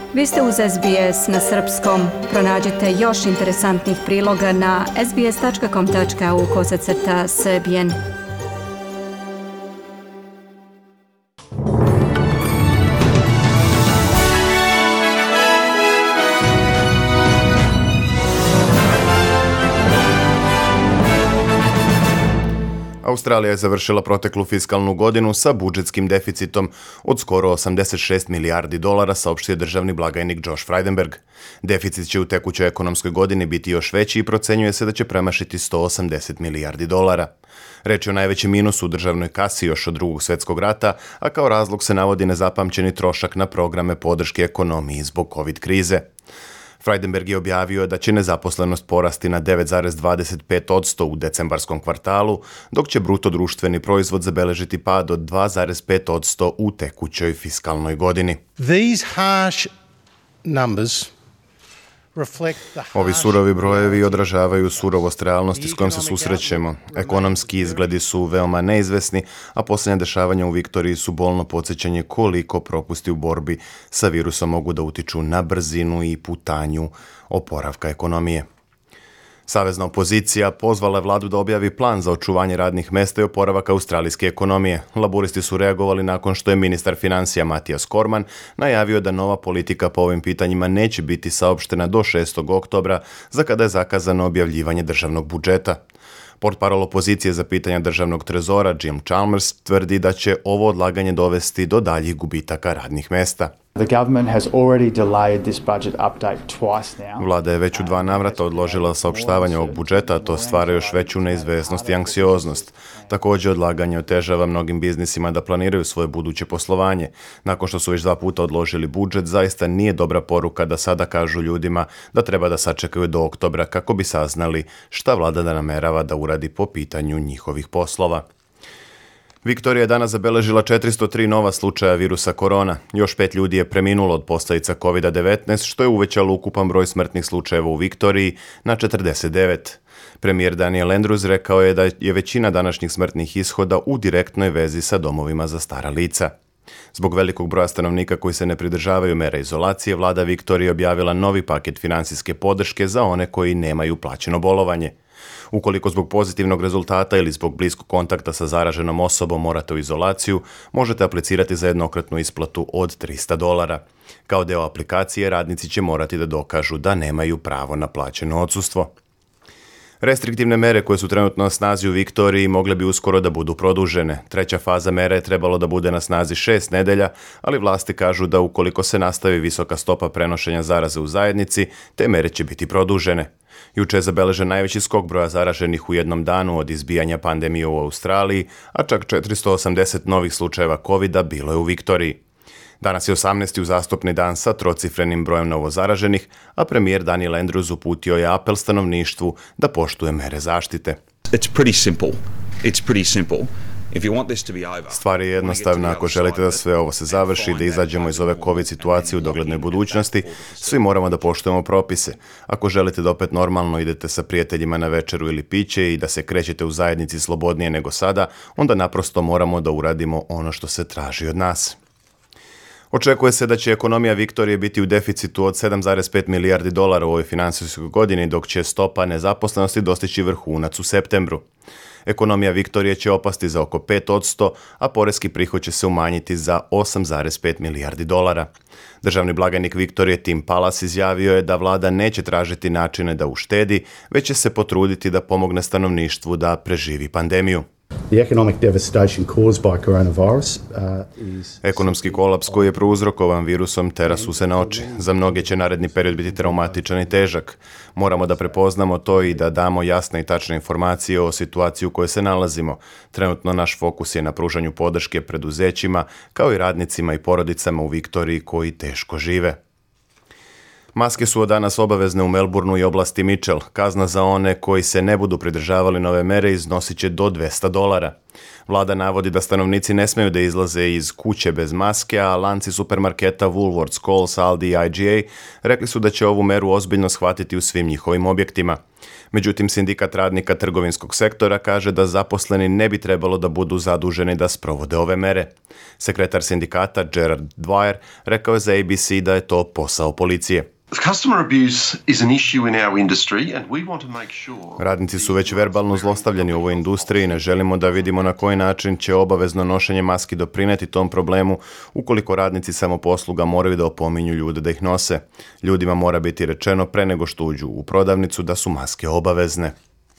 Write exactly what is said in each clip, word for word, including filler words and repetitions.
Vi ste uz S B S na srpskom. Pronađite još interesantnih priloga na sbs.com.au kosacrta srbijen. Australija je završila proteklu fiskalnu godinu sa budžetskim deficitom od skoro osamdeset šest milijardi dolara, saopštio državni blagajnik Josh Frydenberg. Deficit će u tekućoj ekonomskoj godini biti još veći i procenjuje se da će premašiti sto osamdeset milijardi dolara. Reč je o najvećem minusu u državnoj kasi još od drugog svjetskog rata, a kao razlog se navodi nezapamćeni trošak na programe podrške ekonomiji zbog COVID krize. Frydenberg je objavio da će nezaposlenost porasti na devet zarez dvadeset pet posto u decembarskom kvartalu, dok će bruto društveni proizvod zabeležiti pad od dva zarez pet posto u tekućoj fiskalnoj godini. These harsh numbers Ovi surovi brojevi odražavaju surovost realnosti s kojom se susrećemo. Ekonomski izgledi su veoma neizvesni, a posljednja dešavanja u Viktoriji su bolno podsjećanje koliko propusti u borbi sa virusom mogu da utiču na brzinu i putanju oporavka ekonomije. Savezna opozicija pozvala je vladu da objavi plan za očuvanje radnih mesta i oporavak australijske ekonomije. Laburisti su reagovali nakon što je ministar financija Mathias Cormann najavio da nova politika po ovim pitanjima neće biti saopštena do šestog oktobra, za kada je zakazano objavljivanje državnog budžeta. Portparol opozicije za pitanja državnog trezora Jim Chalmers tvrdi da će ovo odlaganje dovesti do daljih gubitaka radnih mesta. Vlada je već u dva navrata odložila saopštavanje ovog budžeta, a to stvara još veću neizvesnost i anksioznost. Također odlaganje otežava mnogim biznisima da planiraju svoje buduće poslovanje. Nakon što su već dva puta odložili budžet, zaista nije dobra poruka da sada kažu ljudima da treba da sačekaju do oktobra kako bi saznali šta vlada da namerava da uradi po pitanju njihovih poslova. Viktorija je danas zabeležila četiristo tri nova slučaja virusa korona. Još pet ljudi je preminulo od posljedica kovid devetnaest, što je uvećalo ukupan broj smrtnih slučajeva u Viktoriji na četrdeset devet. Premijer Daniel Andrews rekao je da je većina današnjih smrtnih ishoda u direktnoj vezi sa domovima za stara lica. Zbog velikog broja stanovnika koji se ne pridržavaju mere izolacije, vlada Viktorije objavila novi paket finansijske podrške za one koji nemaju plaćeno bolovanje. Ukoliko zbog pozitivnog rezultata ili zbog bliskog kontakta sa zaraženom osobom morate u izolaciju, možete aplicirati za jednokratnu isplatu od trista dolara. Kao deo aplikacije, radnici će morati da dokažu da nemaju pravo na plaćeno odsustvo. Restriktivne mere koje su trenutno na snazi u Viktoriji mogle bi uskoro da budu produžene. Treća faza mere je trebalo da bude na snazi šest nedelja, ali vlasti kažu da ukoliko se nastavi visoka stopa prenošenja zaraze u zajednici, te mere će biti produžene. Juče je zabeležen najveći skok broja zaraženih u jednom danu od izbijanja pandemije u Australiji, a čak četiristo osamdeset novih slučajeva kovida bilo je u Viktoriji. Danas je osamnaesti uzastopni dan sa trocifrenim brojem novozaraženih, a premijer Daniel Andrews uputio je apel stanovništvu da poštuje mere zaštite. It's pretty simple. It's pretty simple. Stvar je jednostavna. Ako želite da sve ovo se završi, da izađemo iz ove COVID situacije u doglednoj budućnosti, svi moramo da poštujemo propise. Ako želite da opet normalno idete sa prijateljima na večeru ili piće i da se krećete u zajednici slobodnije nego sada, onda naprosto moramo da uradimo ono što se traži od nas. Očekuje se da će ekonomija Viktorije biti u deficitu od sedam zarez pet milijardi dolara u ovoj finansijskoj godini, dok će stopa nezaposlenosti dostići vrhunac u septembru. Ekonomija Viktorije će opasti za oko pet posto, a poreski prihod će se umanjiti za osam zarez pet milijardi dolara. Državni blagajnik Viktorije Tim Pallas izjavio je da vlada neće tražiti načine da uštedi, već će se potruditi da pomogne stanovništvu da preživi pandemiju. Ekonomski kolaps koji je prouzrokovan virusom tera su se na oči. Za mnoge će naredni period biti traumatičan i težak. Moramo da prepoznamo to i da damo jasne i tačne informacije o situaciji u kojoj se nalazimo. Trenutno naš fokus je na pružanju podrške preduzećima, kao i radnicima i porodicama u Viktoriji koji teško žive. Maske su od danas obavezne u Melbourneu i oblasti Mitchell. Kazna za one koji se ne budu pridržavali nove mere iznosit će do dvesta dolara. Vlada navodi da stanovnici ne smeju da izlaze iz kuće bez maske, a lanci supermarketa Woolworths, Coles, Aldi i I G A rekli su da će ovu meru ozbiljno shvatiti u svim njihovim objektima. Međutim, sindikat radnika trgovinskog sektora kaže da zaposleni ne bi trebalo da budu zaduženi da sprovode ove mere. Sekretar sindikata Gerard Dwyer rekao je za A B C da je to posao policije. Radnici su već verbalno zlostavljani u ovoj industriji i ne želimo da vidimo na koji način će obavezno nošenje maski doprineti tom problemu ukoliko radnici samoposluga moraju da opominju ljude da ih nose. Ljudima mora biti rečeno pre nego što uđu u prodavnicu da su maske obavezne.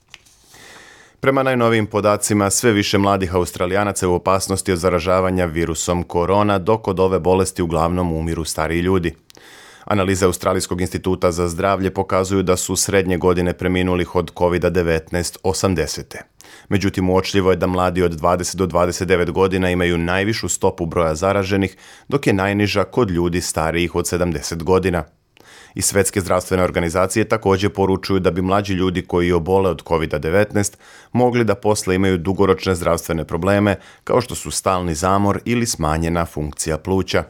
Prema najnovijim podacima, sve više mladih Australijanaca je u opasnosti od zaražavanja virusom korona, dok od ove bolesti uglavnom umiru stariji ljudi. Analize Australijskog instituta za zdravlje pokazuju da su srednje godine preminulih od kovid devetnaest osamdesete. Međutim, uočljivo je da mladi od dvadeset do dvadeset devet godina imaju najvišu stopu broja zaraženih, dok je najniža kod ljudi starijih od sedamdeset godina. I Svetske zdravstvene organizacije također poručuju da bi mlađi ljudi koji obole od kovid devetnaest mogli da posle imaju dugoročne zdravstvene probleme, kao što su stalni zamor ili smanjena funkcija pluća.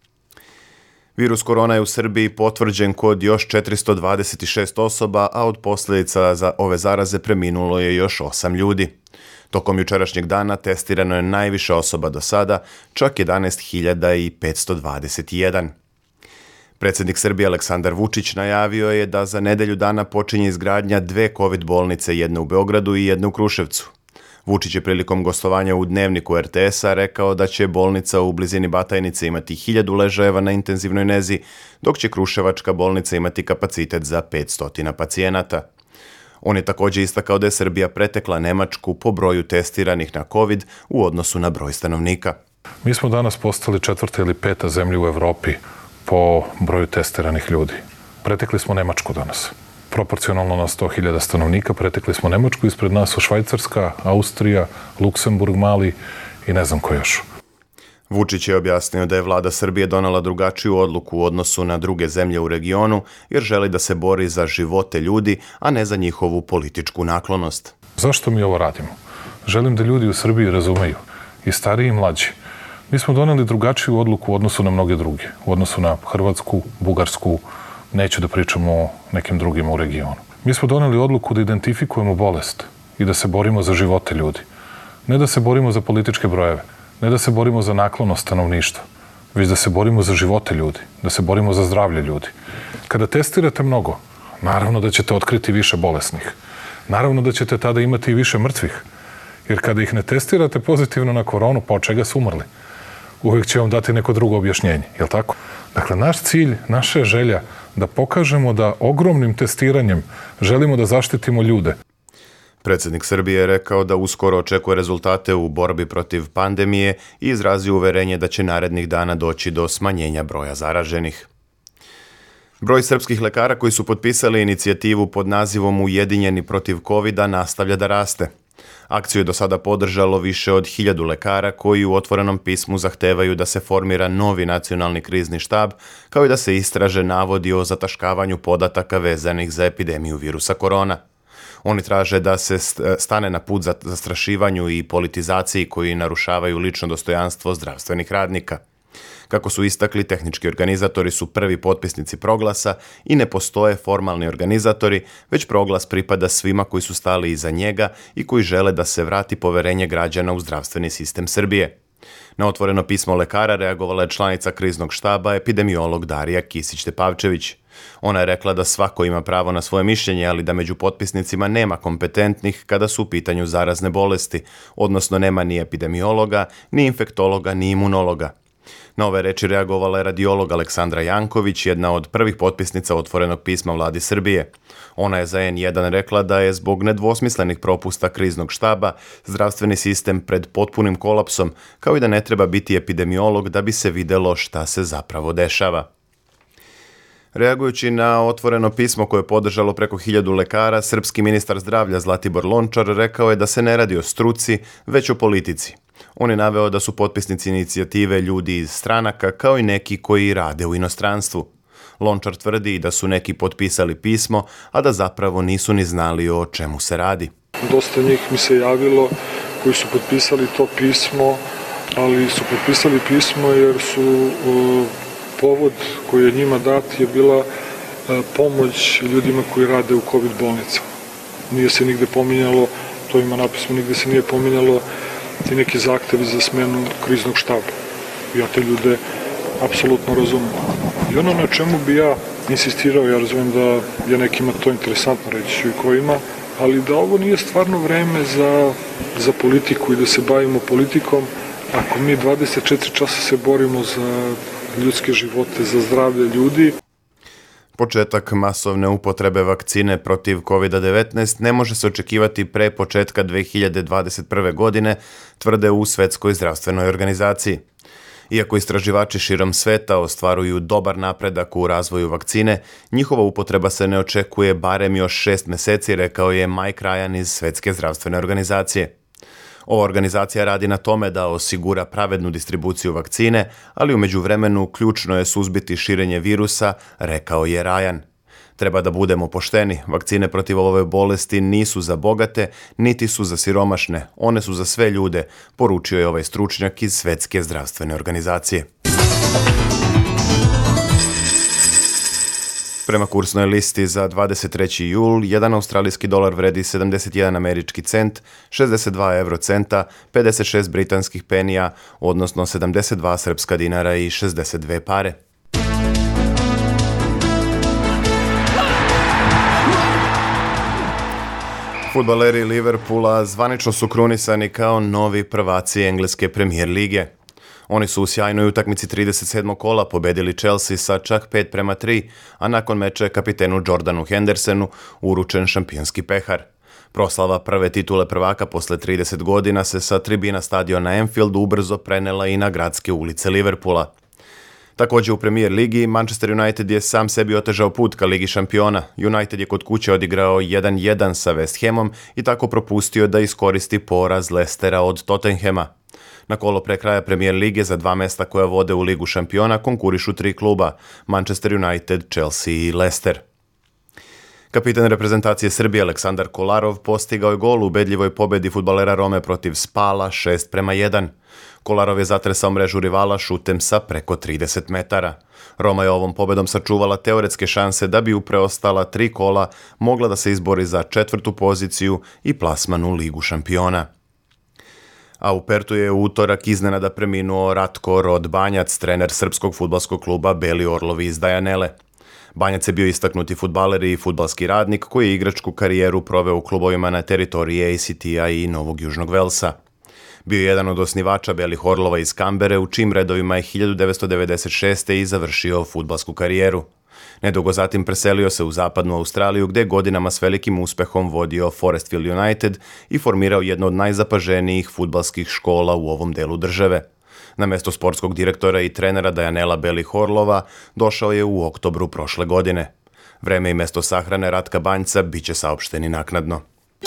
Virus korona je u Srbiji potvrđen kod još četiristo dvadeset šest osoba, a od posljedica za ove zaraze preminulo je još osam ljudi. Tokom jučerašnjeg dana testirano je najviše osoba do sada, čak jedanaest hiljada petsto dvadeset jedan. Predsjednik Srbije Aleksandar Vučić najavio je da za nedelju dana počinje izgradnja dve COVID bolnice, jedne u Beogradu i jedne u Kruševcu. Vučić je prilikom gostovanja u Dnevniku R T S-a rekao da će bolnica u blizini Batajnice imati hiljadu ležajeva na intenzivnoj nezi, dok će Kruševačka bolnica imati kapacitet za petsto pacijenata. On je također istakao da je Srbija pretekla Nemačku po broju testiranih na COVID u odnosu na broj stanovnika. Mi smo danas postali četvrta ili peta zemlja u Evropi po broju testiranih ljudi. Pretekli smo Nemačku danas. Proporcionalno na sto hiljada stanovnika pretekli smo Nemačku, ispred nas su Švajcarska, Austrija, Luksemburg, Mali i ne znam ko još. Vučić je objasnio da je vlada Srbije donela drugačiju odluku u odnosu na druge zemlje u regionu, jer želi da se bori za živote ljudi, a ne za njihovu političku naklonost. Zašto mi ovo radimo? Želim da ljudi u Srbiji razumeju, i stariji i mlađi. Mi smo doneli drugačiju odluku u odnosu na mnoge druge, u odnosu na Hrvatsku, Bugarsku, neću da pričamo o nekim drugima u regionu. Mi smo doneli odluku da identifikujemo bolest i da se borimo za živote ljudi. Ne da se borimo za političke brojeve, ne da se borimo za naklonost stanovništva, već da se borimo za živote ljudi, da se borimo za zdravlje ljudi. Kada testirate mnogo, naravno da ćete otkriti više bolesnih. Naravno da ćete tada imati i više mrtvih. Jer kada ih ne testirate pozitivno na koronu, pa od čega su umrli? Uvijek će vam dati neko drugo objašnjenje, je li tako? Dakle, naš cilj, naša je želja da pokažemo da ogromnim testiranjem želimo da zaštitimo ljude. Predsjednik Srbije je rekao da uskoro očekuje rezultate u borbi protiv pandemije i izrazio uverenje da će narednih dana doći do smanjenja broja zaraženih. Broj srpskih lekara koji su potpisali inicijativu pod nazivom Ujedinjeni protiv kovida nastavlja da raste. Akciju je do sada podržalo više od hiljadu lekara koji u otvorenom pismu zahtevaju da se formira novi nacionalni krizni štab, kao i da se istraže navodi o zataškavanju podataka vezanih za epidemiju virusa korona. Oni traže da se stane na put za zastrašivanju i politizaciji koji narušavaju lično dostojanstvo zdravstvenih radnika. Kako su istakli, tehnički organizatori su prvi potpisnici proglasa i ne postoje formalni organizatori, već proglas pripada svima koji su stali iza njega i koji žele da se vrati poverenje građana u zdravstveni sistem Srbije. Na otvoreno pismo lekara reagovala je članica kriznog štaba, epidemiolog Darija Kisić-Tepavčević. Ona je rekla da svako ima pravo na svoje mišljenje, ali da među potpisnicima nema kompetentnih kada su u pitanju zarazne bolesti, odnosno nema ni epidemiologa, ni infektologa, ni imunologa. Na ove reči reagovala je radiolog Aleksandra Janković, jedna od prvih potpisnica otvorenog pisma vladi Srbije. Ona je za N jedan rekla da je zbog nedvosmislenih propusta kriznog štaba zdravstveni sistem pred potpunim kolapsom, kao i da ne treba biti epidemiolog da bi se videlo šta se zapravo dešava. Reagujući na otvoreno pismo koje je podržalo preko hiljadu lekara, srpski ministar zdravlja Zlatibor Lončar rekao je da se ne radi o struci, već o politici. On je naveo da su potpisnici inicijative ljudi iz stranaka, kao i neki koji rade u inostranstvu. Lončar tvrdi da su neki potpisali pismo, a da zapravo nisu ni znali o čemu se radi. Dosta njih mi se javilo koji su potpisali to pismo, ali su potpisali pismo jer su povod koji je njima dat je bila pomoć ljudima koji rade u COVID bolnicama. Nije se nigde pominjalo, to ima napisano, nigde se nije pominjalo ti neki zahtevi za smenu kriznog štaba. Ja te ljude apsolutno razumem. I ono na čemu bi ja insistirao, ja razumem da je nekima to interesantno, reći ću i ko ima, ali da ovo nije stvarno vreme za, za politiku i da se bavimo politikom, ako mi dvadeset četiri časa se borimo za ljudske živote, za zdravlje ljudi. Početak masovne upotrebe vakcine protiv kovid devetnaest ne može se očekivati pre početka dve hiljade dvadeset prve. godine, tvrde u Svetskoj zdravstvenoj organizaciji. Iako istraživači širom sveta ostvaruju dobar napredak u razvoju vakcine, njihova upotreba se ne očekuje barem još šest meseci, rekao je Mike Ryan iz Svetske zdravstvene organizacije. Ova organizacija radi na tome da osigura pravednu distribuciju vakcine, ali u međuvremenu ključno je suzbiti širenje virusa, rekao je Ryan. Treba da budemo pošteni, vakcine protiv ove bolesti nisu za bogate, niti su za siromašne, one su za sve ljude, poručio je ovaj stručnjak iz Svetske zdravstvene organizacije. Prema kursnoj listi za dvadeset treći jul, jedan australijski dolar vredi sedamdeset jedan američki cent, šezdeset dva evrocenta, pedeset šest britanskih penija, odnosno sedamdeset dva srpska dinara i šezdeset dve pare. Fudbaleri Liverpoola zvanično su krunisani kao novi prvaci engleske premijer lige. Oni su u sjajnoj utakmici trideset sedmog kola pobedili Chelsea sa čak pet prema tri, a nakon meča je kapitenu Jordanu Hendersonu uručen šampionski pehar. Proslava prve titule prvaka posle trideset godina se sa tribina stadiona Anfield ubrzo prenela i na gradske ulice Liverpoola. Također u Premier ligi Manchester United je sam sebi otežao put ka Ligi šampiona. United je kod kuće odigrao jedan jedan sa West Hamom i tako propustio da iskoristi poraz Leicestera od Tottenhama. Na kolo pre kraja Premier lige za dva mesta koja vode u Ligu šampiona konkurišu tri kluba, Manchester United, Chelsea i Leicester. Kapitan reprezentacije Srbije Aleksandar Kolarov postigao je gol u ubedljivoj pobedi fudbalera Rome protiv Spala šest prema jedan. Kolarov je zatresao mrežu rivala šutem sa preko trideset metara. Roma je ovom pobedom sačuvala teoretske šanse da bi u preostala tri kola mogla da se izbori za četvrtu poziciju i plasman u Ligu šampiona. A u Pertu je u utorak iznenada preminuo Ratko Rod Banjac, trener srpskog fudbalskog kluba Beli Orlovi iz Dajanele. Banjac je bio istaknuti fudbaler i fudbalski radnik koji je igračku karijeru proveo u klubovima na teritoriji A C T-a i Novog Južnog Velsa. Bio je jedan od osnivača Belih Orlova iz Kambere, u čijim redovima je hiljadu devetsto devedeset šeste. i završio fudbalsku karijeru. Nedugo zatim preselio se u zapadnu Australiju, gde je godinama s velikim uspehom vodio Forestville United i formirao jednu od najzapaženijih fudbalskih škola u ovom delu države. Na mesto sportskog direktora i trenera Dajanela Belih Orlova došao je u oktobru prošle godine. Vreme i mesto sahrane Ratka Banjca biće saopšteni naknadno.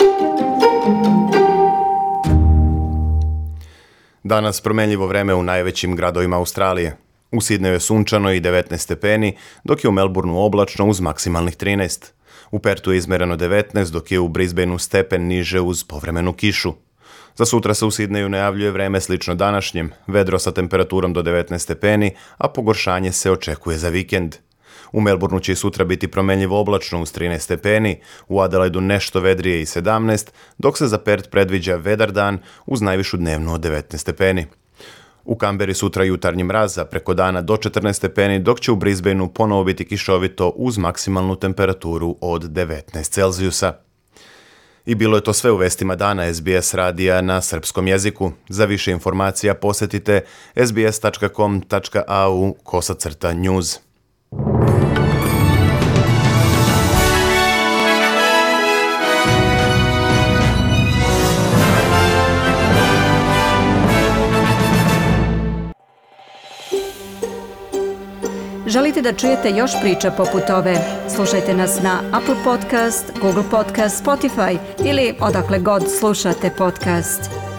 Danas promenljivo vreme u najvećim gradovima Australije. U Sidneju je sunčano i devetnaest stepeni, dok je u Melbourneu oblačno uz maksimalnih trinaest. U Pertu je izmereno devetnaest, dok je u Brisbaneu stepen niže uz povremenu kišu. Za sutra se u Sidneju najavljuje vreme slično današnjem, vedro sa temperaturom do devetnaest stepeni, a pogoršanje se očekuje za vikend. U Melbourneu će i sutra biti promenljivo oblačno uz trinaest stepeni, u Adelaidu nešto vedrije i sedamnaest, dok se za Pert predviđa vedar dan uz najvišu dnevnu od devetnaest stepeni. U Kamberi sutra jutarnji mraz, a preko dana do četrnaest stepeni, dok će u Brisbaneu ponovo biti kišovito uz maksimalnu temperaturu od devetnaest Celzijusa. I bilo je to sve u vestima dana S B S radija na srpskom jeziku. Za više informacija posetite s b s tačka com tačka a u kosacrta news. Želite da čujete još priča poput ove? Slušajte nas na Apple Podcast, Google Podcast, Spotify ili odakle god slušate podcast.